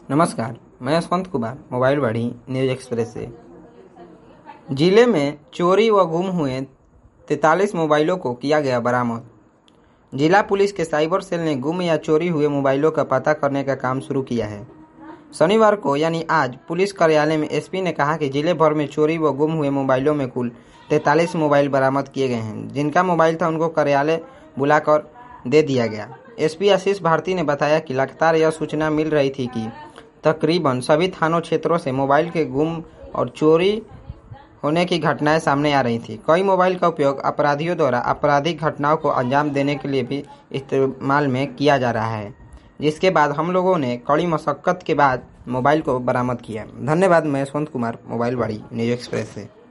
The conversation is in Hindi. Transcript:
नमस्कार, मैं यशवंत कुमार मोबाइल वाड़ी न्यूज एक्सप्रेस से। जिले में चोरी व गुम हुए 43 मोबाइलों को किया गया बरामद। जिला पुलिस के साइबर सेल ने गुम या चोरी हुए मोबाइलों का पता करने का काम शुरू किया है। शनिवार को यानी आज पुलिस कार्यालय में एसपी ने कहा कि जिले भर में चोरी व गुम हुए मोबाइलों में कुल 43 मोबाइल बरामद किए गए हैं। जिनका मोबाइल था उनको कार्यालय बुलाकर दे दिया गया। एसपी आशीष भारती ने बताया कि लगातार यह सूचना मिल रही थी कि तकरीबन सभी थानों क्षेत्रों से मोबाइल के गुम और चोरी होने की घटनाएं सामने आ रही थी। कई मोबाइल का उपयोग अपराधियों द्वारा आपराधिक घटनाओं को अंजाम देने के लिए भी इस्तेमाल में किया जा रहा है, जिसके बाद हम लोगों ने कड़ी मशक्कत के बाद मोबाइल को बरामद किया। धन्यवाद। मैं यशवंत कुमार मोबाइल वाड़ी न्यूज एक्सप्रेस से।